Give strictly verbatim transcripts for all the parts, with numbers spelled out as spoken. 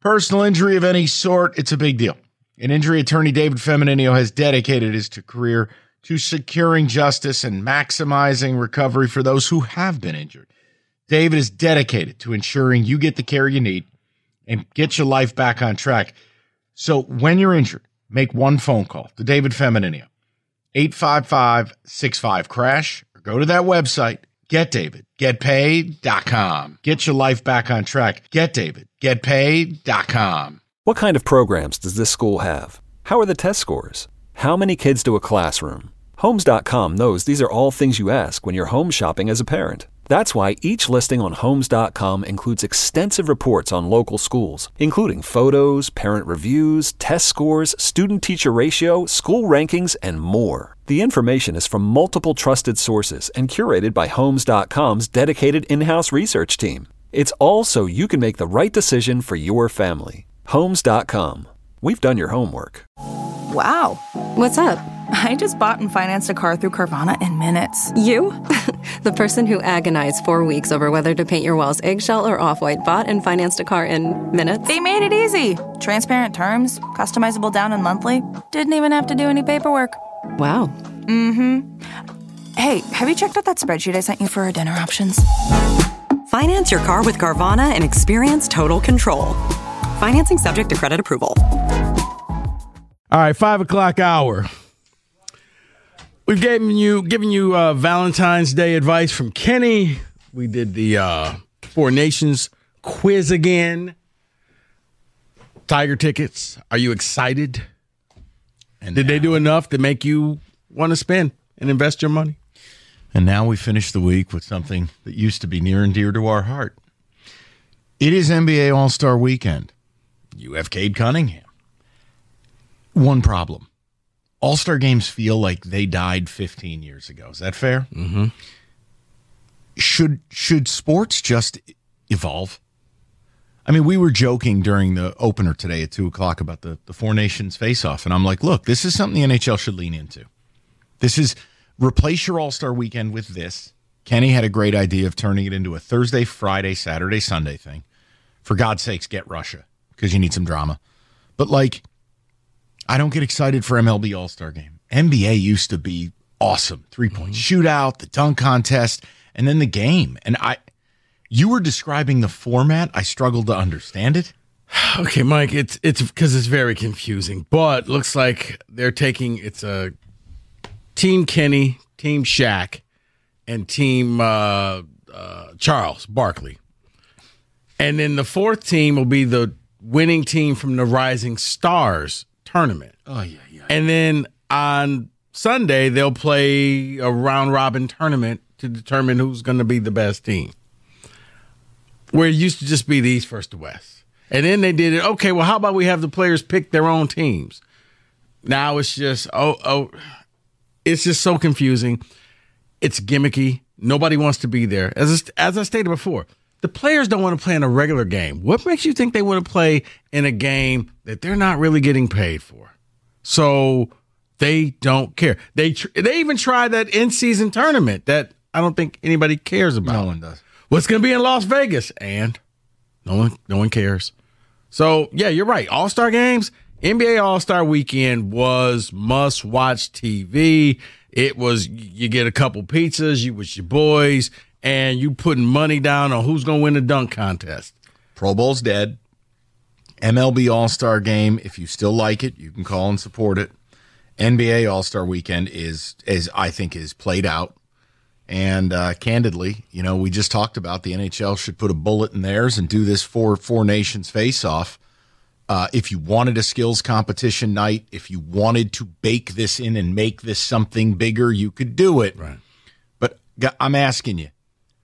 Personal injury of any sort, it's a big deal. And injury attorney David Femmininio has dedicated his career to securing justice and maximizing recovery for those who have been injured. David is dedicated to ensuring you get the care you need and get your life back on track. So when you're injured, make one phone call to David Femmininio, eight five five, six five, crash, or go to that website, get david get paid dot com. Get your life back on track. get david get paid dot com. What kind of programs does this school have? How are the test scores? How many kids do a classroom? Homes dot com knows these are all things you ask when you're home shopping as a parent. That's why each listing on Homes dot com includes extensive reports on local schools, including photos, parent reviews, test scores, student-teacher ratio, school rankings, and more. The information is from multiple trusted sources and curated by Homes dot com's dedicated in-house research team. It's all so you can make the right decision for your family. Homes dot com. We've done your homework. Wow. What's up? I just bought and financed a car through Carvana in minutes. You? The person who agonized four weeks over whether to paint your walls eggshell or off-white bought and financed a car in minutes? They made it easy. Transparent terms, customizable down and monthly. Didn't even have to do any paperwork. Wow. Mm-hmm. Hey, have you checked out that spreadsheet I sent you for our dinner options? Finance your car with Carvana and experience total control. Financing subject to credit approval. All right, five o'clock hour. We've given you given you uh, Valentine's Day advice from Kenny. We did the uh, Four Nations quiz again. Tiger tickets. Are you excited? And did now, they do enough to make you want to spend and invest your money? And now we finish the week with something that used to be near and dear to our heart. It is N B A All-Star Weekend. You have Cade Cunningham. One problem. All-Star games feel like they died fifteen years ago. Is that fair? Mm-hmm. Should should sports just evolve? I mean, we were joking during the opener today at two o'clock about the, the Four Nations face-off, and I'm like, look, this is something the N H L should lean into. This is, replace your All-Star Weekend with this. Kenny had a great idea of turning it into a Thursday, Friday, Saturday, Sunday thing. For God's sakes, get Russia, because you need some drama. But, like, I don't get excited for M L B All-Star Game. N B A used to be awesome. Three-point mm-hmm. shootout, the dunk contest, and then the game. And I, you were describing the format. I struggled to understand it. Okay, Mike, it's it's because it's very confusing. But looks like they're taking, it's a Team Kenny, Team Shaq, and Team uh, uh, Charles Barkley. And then the fourth team will be the winning team from the Rising Stars tournament. Oh, yeah, yeah. And then on Sunday, they'll play a round-robin tournament to determine who's going to be the best team. Where it used to just be the East versus the West. And then they did it, okay, well, how about we have the players pick their own teams? Now it's just, oh, oh, it's just so confusing. It's gimmicky. Nobody wants to be there. As I, as I stated before, the players don't want to play in a regular game. What makes you think they want to play in a game that they're not really getting paid for? So they don't care. They tr- they even tried that in-season tournament that I don't think anybody cares about. No one does. What's going to be in Las Vegas? And no one, no one cares. So, yeah, you're right. All-Star games, N B A All-Star Weekend was must-watch T V. It was, you get a couple pizzas, you with your boys, and you putting money down on who's going to win the dunk contest. Pro Bowl's dead. M L B All-Star Game, if you still like it, you can call and support it. N B A All-Star Weekend is, is I think, is played out. And uh, candidly, you know, we just talked about the N H L should put a bullet in theirs and do this four, four nations face-off. Uh, if you wanted a skills competition night, if you wanted to bake this in and make this something bigger, you could do it. Right. But I'm asking you,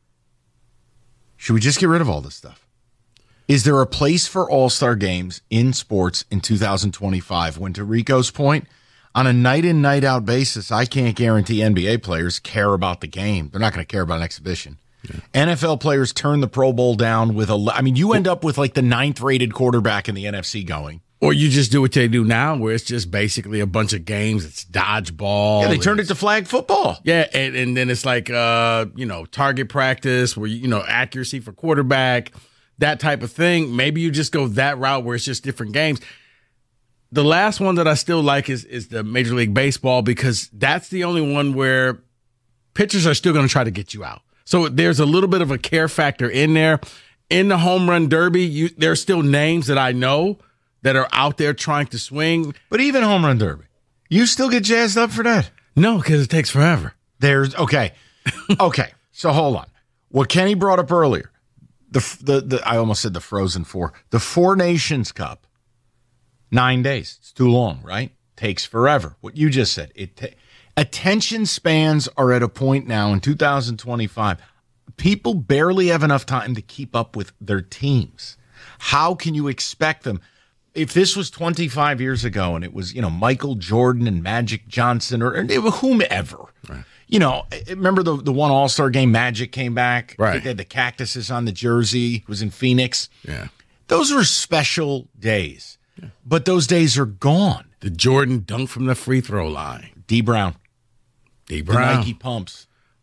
should we just get rid of all this stuff? Is there a place for all-star games in sports in two thousand twenty-five? When, to Rico's point, on a night-in, night-out basis, I can't guarantee N B A players care about the game. They're not going to care about an exhibition. Yeah. N F L players turn the Pro Bowl down with a – I mean, you end up with like the ninth-rated quarterback in the N F C going. Or you just do what they do now, where it's just basically a bunch of games. It's dodgeball. Yeah, they turned it to flag football. Yeah, and, and then it's like, uh, you know, target practice where, you know, accuracy for quarterback. that type of thing, maybe you just go that route where it's just different games. The last one that I still like is is the Major League Baseball, because that's the only one where pitchers are still going to try to get you out. So there's a little bit of a care factor in there. In the home run derby, you, there are still names that I know that are out there trying to swing. But even home run derby, you still get jazzed up for that? No, because it takes forever. There's okay, okay. So hold on. What Kenny brought up earlier, the the the I almost said the Frozen Four, the Four Nations Cup, nine days. It's too long, right? Takes forever. What you just said. It ta- attention spans are at a point now in two thousand twenty-five. People barely have enough time to keep up with their teams. How can you expect them? If this was twenty-five years ago and it was, you know, Michael Jordan and Magic Johnson or, or whomever, right. You know, remember the, the one All-Star game, Magic came back? Right. I think they had the cactuses on the jersey. It was in Phoenix. Yeah. Those were special days, yeah. But those days are gone. The Jordan dunk from the free throw line. D. Brown. D. Brown. The Nike pumps.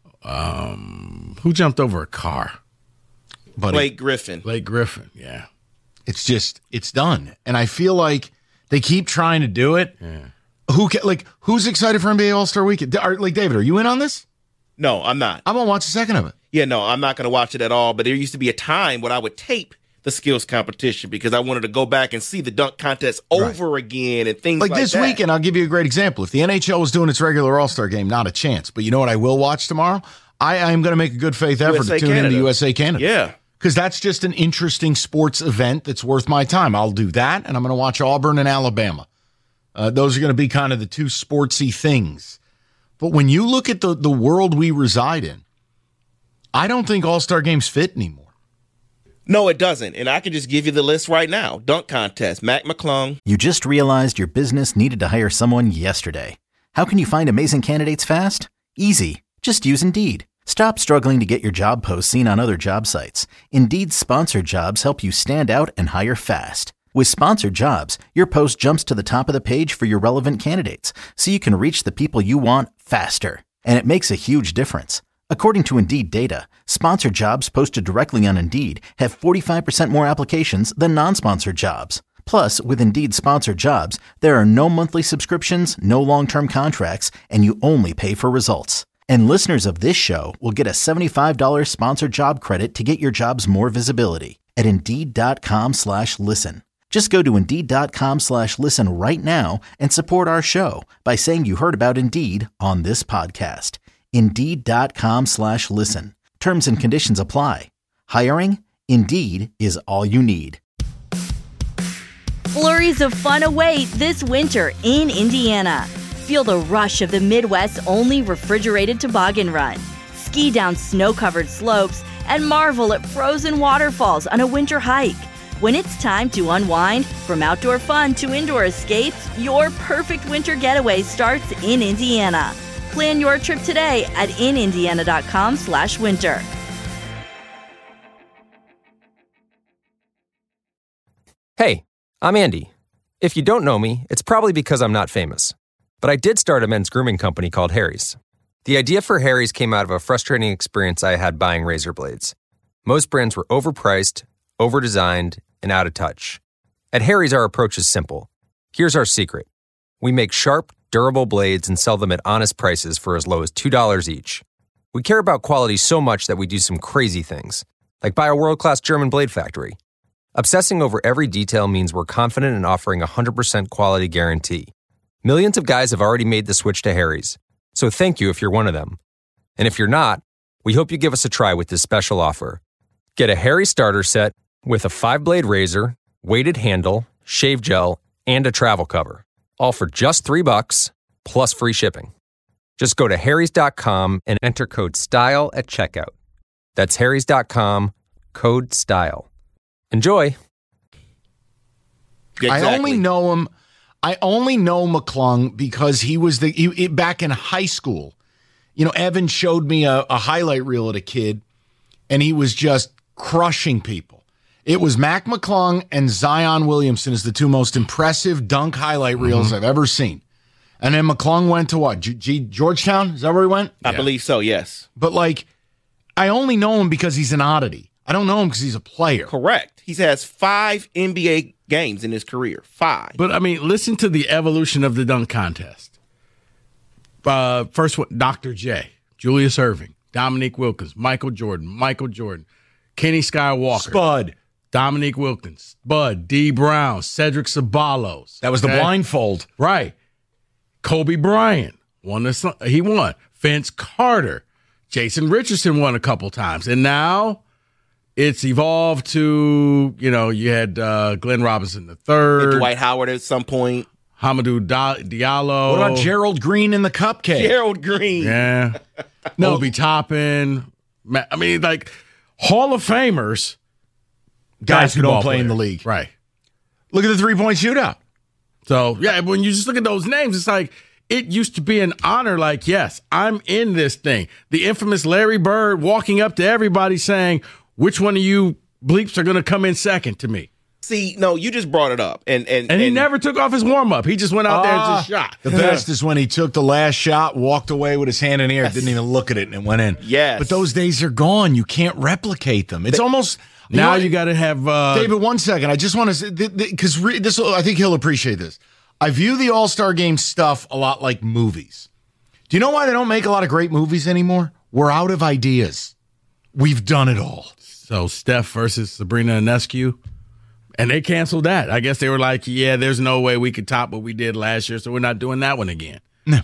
Um, who jumped over a car? Buddy. Blake Griffin. Blake Griffin, yeah. It's just, it's done. And I feel like they keep trying to do it. Yeah. Who ca- like who's excited for N B A All-Star Weekend? Are, like David, are you in on this? No, I'm not. I'm gonna watch a second of it. Yeah, no, I'm not gonna watch it at all. But there used to be a time when I would tape the skills competition because I wanted to go back and see the dunk contest over right. again and things like, like this that. weekend. I'll give you a great example. If the N H L was doing its regular All-Star game, not a chance. But you know what I will watch tomorrow? I am going to make a good faith effort U S A to tune Canada. into U S A Canada. Yeah. Because that's just an interesting sports event that's worth my time. I'll do that, and I'm going to watch Auburn and Alabama. Uh, those are going to be kind of the two sportsy things. But when you look at the, the world we reside in, I don't think All-Star games fit anymore. No, it doesn't. And I can just give you the list right now. Dunk contest, Mac McClung. You just realized your business needed to hire someone yesterday. How can you find amazing candidates fast? Easy. Just use Indeed. Stop struggling to get your job posts seen on other job sites. Indeed's sponsored jobs help you stand out and hire fast. With sponsored jobs, your post jumps to the top of the page for your relevant candidates, so you can reach the people you want faster. And it makes a huge difference. According to Indeed data, sponsored jobs posted directly on Indeed have forty-five percent more applications than non-sponsored jobs. Plus, with Indeed sponsored jobs, there are no monthly subscriptions, no long-term contracts, and you only pay for results. And listeners of this show will get a seventy-five dollars sponsored job credit to get your jobs more visibility at Indeed.com slash listen. Just go to Indeed.com slash listen right now and support our show by saying you heard about Indeed on this podcast. Indeed.com slash listen. Terms and conditions apply. Hiring? Indeed is all you need. Flurries of fun await this winter in Indiana. Feel the rush of the Midwest's only refrigerated toboggan run. Ski down snow-covered slopes and marvel at frozen waterfalls on a winter hike. When it's time to unwind, from outdoor fun to indoor escapes, your perfect winter getaway starts in Indiana. Plan your trip today at inindiana.com slash winter. Hey, I'm Andy. If you don't know me, it's probably because I'm not famous. But I did start a men's grooming company called Harry's. The idea for Harry's came out of a frustrating experience I had buying razor blades. Most brands were overpriced, overdesigned, and out of touch. At Harry's, our approach is simple. Here's our secret. We make sharp, durable blades and sell them at honest prices for as low as two dollars each. We care about quality so much that we do some crazy things, like buy a world-class German blade factory. Obsessing over every detail means we're confident in offering a one hundred percent quality guarantee. Millions of guys have already made the switch to Harry's, so thank you if you're one of them. And if you're not, we hope you give us a try with this special offer. Get a Harry starter set with a five-blade razor, weighted handle, shave gel, and a travel cover, all for just three bucks plus free shipping. Just go to harrys dot com and enter code STYLE at checkout. That's harrys dot com, code STYLE. Enjoy. Exactly. I only know him. I only know McClung because he was the he, he, back in high school. You know, Evan showed me a, a highlight reel of a kid, and he was just crushing people. It was Mac McClung and Zion Williamson as the two most impressive dunk highlight reels mm-hmm. I've ever seen. And then McClung went to what? G- G- Georgetown? Is that where he went? I yeah. believe so, yes. But like, I only know him because he's an oddity. I don't know him because he's a player. Correct. He has five N B A games in his career. Five. But, I mean, listen to the evolution of the dunk contest. Uh, first one, Doctor J, Julius Erving, Dominique Wilkins, Michael Jordan, Michael Jordan, Kenny Skywalker. Spud. Dominique Wilkins, Bud, D. Brown, Cedric Ceballos. That was the okay? blindfold. Right. Kobe Bryant won this. He won. Vince Carter. Jason Richardson won a couple times. And now it's evolved to, you know, you had uh, Glenn Robinson the third. Dwight Howard at some point. Hamidou da- Diallo. What about Gerald Green in the cupcake? Gerald Green. Yeah. No. Obi Toppin. I mean, like, Hall of Famers. Guys who don't play players. in the league. Right. Look at the three-point shootout. So, yeah, when you just look at those names, it's like it used to be an honor, like, yes, I'm in this thing. The infamous Larry Bird walking up to everybody saying, which one of you bleeps are going to come in second to me? See, no, you just brought it up. And and, And he and, never took off his warm-up. He just went out there and just shot. The best is when he took the last shot, walked away with his hand in the air, didn't even look at it, and it went in. Yes. But those days are gone. You can't replicate them. It's almost... You Now know, you got to have... Uh, David, one second. I just want to say, because re- this, I think he'll appreciate this. I view the All-Star Game stuff a lot like movies. Do you know why they don't make a lot of great movies anymore? We're out of ideas. We've done it all. So Steph versus Sabrina Ionescu, and they canceled that. I guess they were like, yeah, there's no way we could top what we did last year, so we're not doing that one again. No.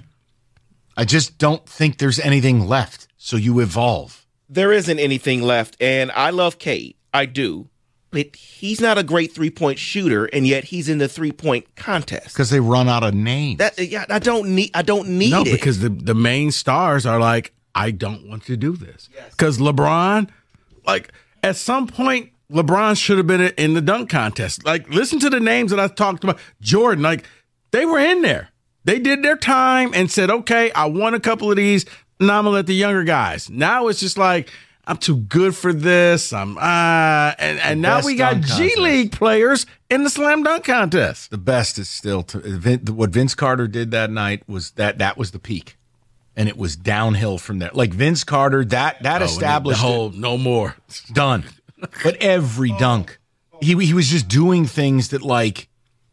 I just don't think there's anything left, so you evolve. There isn't anything left, and I love Cade. I do. But he's not a great three-point shooter, and yet he's in the three-point contest. Because they run out of names. That yeah, I don't need I don't need no, it. because the, the main stars are like, I don't want to do this. Because yes. LeBron, like, at some point, LeBron should have been in the dunk contest. Like, listen to the names that I talked about. Jordan, like, they were in there. They did their time and said, okay, I won a couple of these, now I'm going to let the younger guys. Now it's just like, I'm too good for this. I'm uh and, and now we got G League players in the slam dunk contest. The best is still to, what Vince Carter did that night was that that was the peak, and it was downhill from there. Like Vince Carter, that that oh, established the whole it. No more done. But every dunk, he he was just doing things that like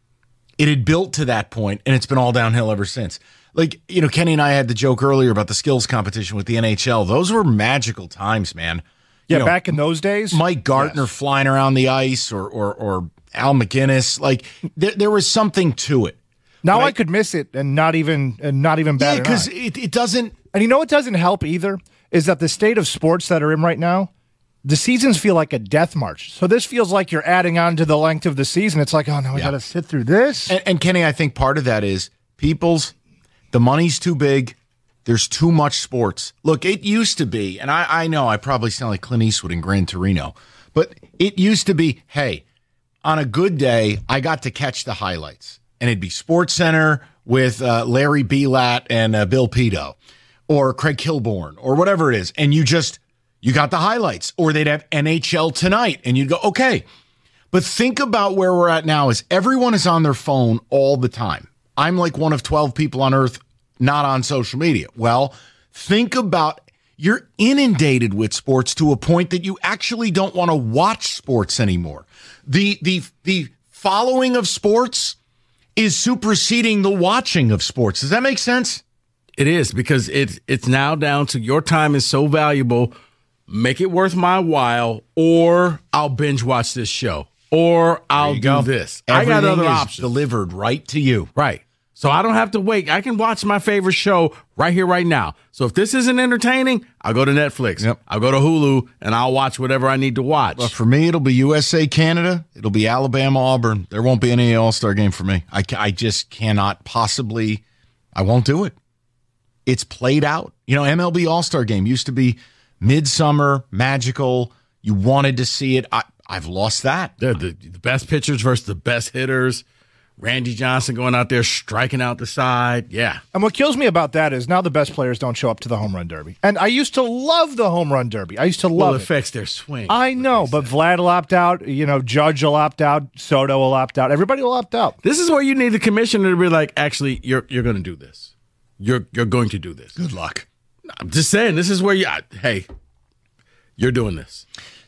it had built to that point, and it's been all downhill ever since. Like, you know, Kenny and I had the joke earlier about the skills competition with the N H L. Those were magical times, man. Yeah, you know, back in those days. Mike Gartner yes. flying around the ice or or, or Al McGinnis. Like, there, there was something to it. Now right? I could miss it and not even and not even bad. Yeah, because it, it doesn't. And you know what doesn't help either is that the state of sports that are in right now, the seasons feel like a death march. So this feels like you're adding on to the length of the season. It's like, oh, no, I yeah. got to sit through this. And, and Kenny, I think part of that is people's, the money's too big. There's too much sports. Look, it used to be, and I, I know I probably sound like Clint Eastwood in Gran Torino, but it used to be, hey, on a good day, I got to catch the highlights. And it'd be Sports Center with uh, Larry Belat and uh, Bill Pito or Craig Kilborn or whatever it is. And you just, you got the highlights. Or they'd have N H L Tonight. And you'd go, okay. But think about where we're at now is everyone is on their phone all the time. I'm like one of twelve people on earth not on social media. Well, think about, you're inundated with sports to a point that you actually don't want to watch sports anymore. The the the following of sports is superseding the watching of sports. Does that make sense? It is, because it's it's now down to your time is so valuable, make it worth my while, or I'll binge watch this show, or I'll do go. this. Everything I got other is options delivered right to you. Right. So I don't have to wait. I can watch my favorite show right here, right now. So if this isn't entertaining, I'll go to Netflix. Yep. I'll go to Hulu, and I'll watch whatever I need to watch. Well, for me, it'll be U S A, Canada. It'll be Alabama, Auburn. There won't be any All-Star game for me. I, I just cannot possibly, I won't do it. It's played out. You know, M L B All-Star game used to be midsummer, magical. You wanted to see it. I, I've lost that. The, the, the best pitchers versus the best hitters. Randy Johnson going out there striking out the side. Yeah. And what kills me about that is now the best players don't show up to the home run derby. And I used to love the home run derby. I used to love well, it. it. affects their swing. I know, but Vlad will opt out. You know, Judge will opt out. Soto will opt out. Everybody will opt out. This is where you need the commissioner to be like, actually, you're you're going to do this. You're you're going to do this. Good luck. I'm just saying, this is where you, I, hey, you're doing this.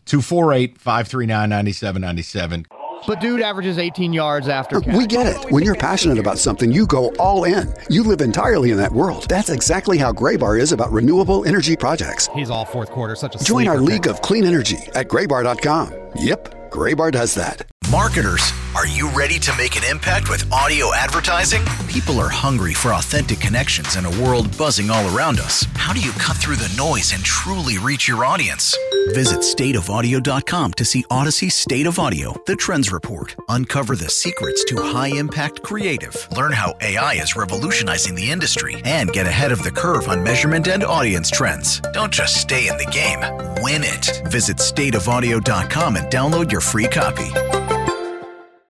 two four eight, five three nine, nine seven nine seven. But dude averages eighteen yards after catch. We get it. When you're passionate about something, you go all in. You live entirely in that world. That's exactly how Graybar is about renewable energy projects. He's all fourth quarter, such a Join our sleeper league pick. of clean energy at graybar dot com. Yep, Graybar does that. Marketers, are you ready to make an impact with audio advertising? People are hungry for authentic connections in a world buzzing all around us. How do you cut through the noise and truly reach your audience? Visit state of audio dot com to see Odyssey's State of Audio, the Trends Report. Uncover the secrets to high-impact creative. Learn how A I is revolutionizing the industry and get ahead of the curve on measurement and audience trends. Don't just stay in the game, win it. Visit state of audio dot com and download your free copy.